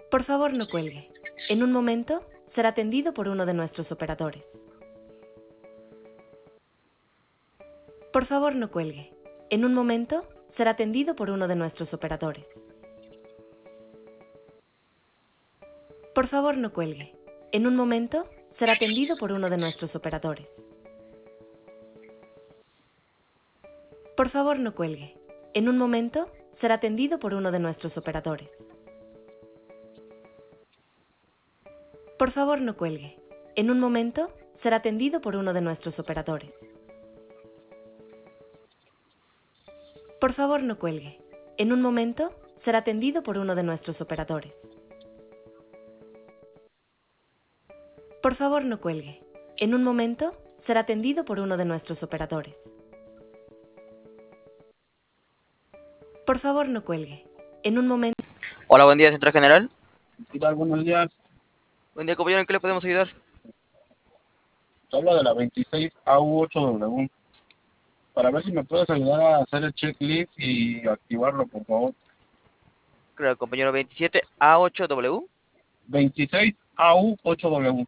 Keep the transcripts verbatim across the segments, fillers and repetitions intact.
Por favor, no cuelgue. En un momento, será atendido por uno de nuestros operadores. Por favor, no cuelgue. En un momento, será atendido por uno de nuestros operadores. Por favor, no cuelgue. En un momento, será atendido por uno de nuestros operadores. Por favor, no cuelgue. En un momento, será atendido por uno de nuestros operadores. Por favor, no cuelgue. En un momento, será atendido por uno de nuestros operadores. Por favor, no cuelgue. En un momento, será atendido por uno de nuestros operadores. Por favor, no cuelgue. En un momento, será atendido por uno de nuestros operadores. Por favor, no cuelgue. En un momento... Hola, buen día, Central General. ¿Qué tal? Buenos días. Buen día, compañero, ¿en qué le podemos ayudar? Te hablo de la veintiséis A U ocho W. Para ver si me puedes ayudar a hacer el checklist y activarlo, por favor. Creo, compañero veintisiete A ocho W. veintiséis A U ocho W.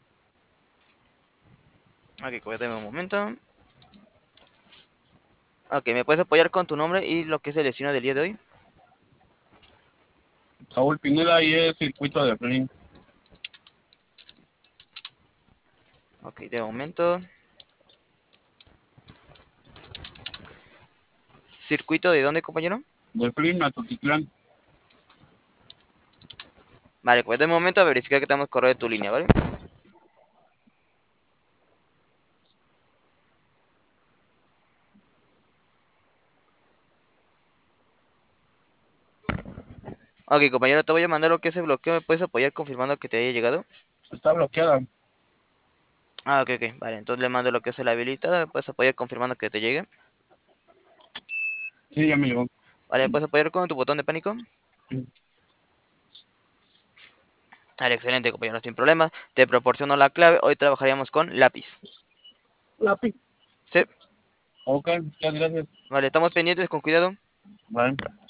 Ok, cuéntame un momento. Ok, ¿me puedes apoyar con tu nombre y lo que es el destino del día de hoy? Saúl Pineda y es circuito de Flynn. Ok, de momento. ¿Circuito de dónde, compañero? De Flynn a Tutitlán. Vale, pues de momento a verificar que tenemos correo de tu línea, ¿vale? Ok, compañero, te voy a mandar lo que es el bloqueo. ¿Me puedes apoyar confirmando que te haya llegado? Está bloqueada. Ah, ok, ok. Vale, entonces le mando lo que es el habilitado. ¿Me puedes apoyar confirmando que te llegue? Sí, ya me llegó. Vale, ¿me puedes apoyar con tu botón de pánico? Vale, excelente, compañero, sin problema. Te proporciono la clave. Hoy trabajaríamos con lápiz. Lápiz. Sí. Ok, muchas gracias. Vale, estamos pendientes, con cuidado. Vale.